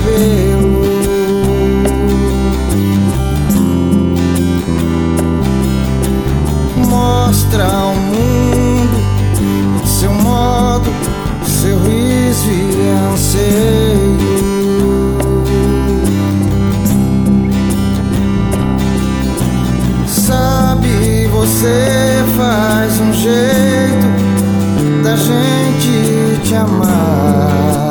cabelo. Mostra ao mundo seu modo, seu riso e anseio. Sabe, você faz um jeito da gente te amar.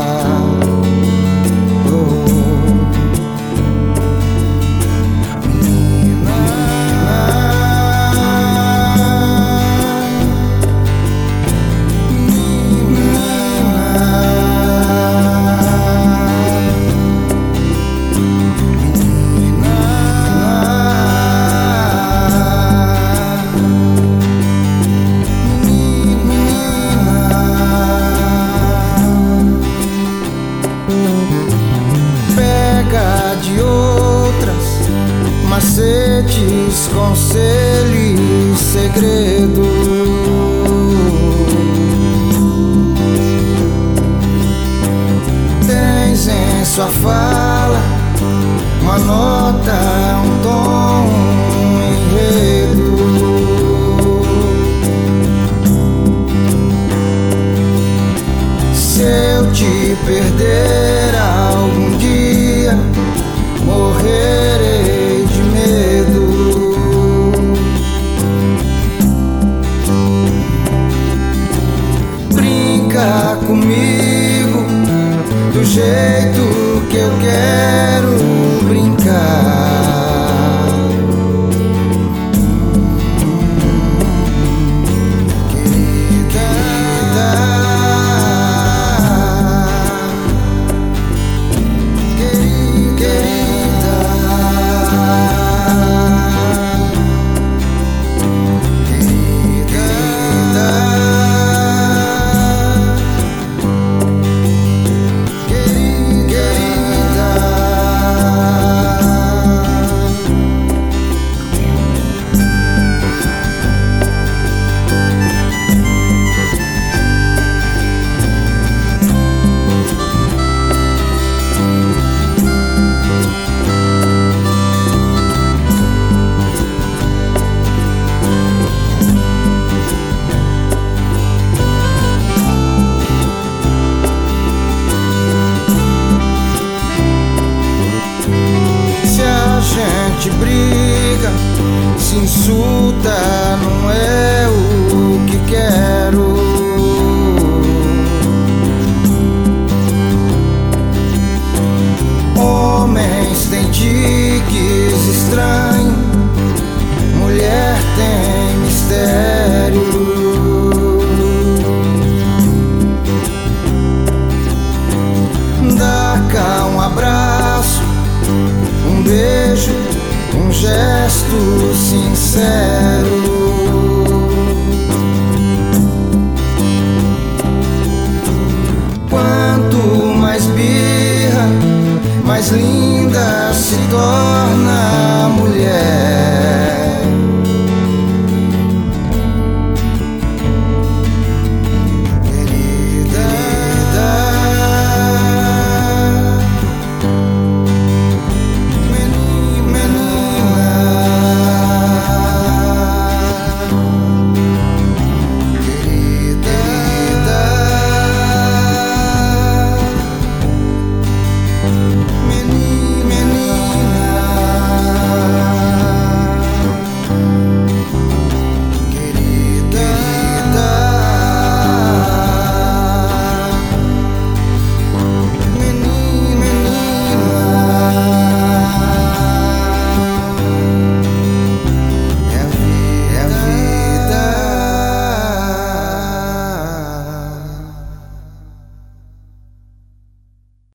Pega de outras macetes, conselho e segredo. Tens em sua fala uma nota, um tom, um enredo. Se eu te perder algum dia, morrerei de medo. Brinca comigo do jeito que eu quero brincar. Se briga, se insulta, não é o que quero. Homens têm tiques estranhos, mulher tem mistério. Dá cá um abraço, um beijo, um gesto sincero. Quanto mais birra, mais linda